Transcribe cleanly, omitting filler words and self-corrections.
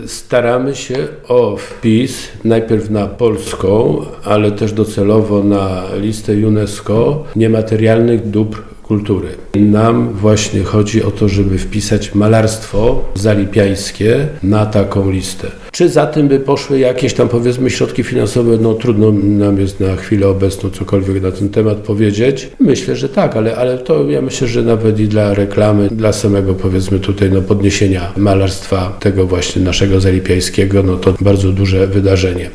Staramy się o wpis najpierw na polską, ale też docelowo na listę UNESCO niematerialnych dóbr kultury. Nam właśnie chodzi o to, żeby wpisać malarstwo zalipiańskie na taką listę. Czy za tym by poszły jakieś tam, powiedzmy, środki finansowe? No trudno nam jest na chwilę obecną cokolwiek na ten temat powiedzieć. Myślę, że tak, ale to ja myślę, że nawet i dla reklamy, dla samego, powiedzmy, tutaj podniesienia malarstwa tego właśnie naszego zalipiańskiego, no to bardzo duże wydarzenie.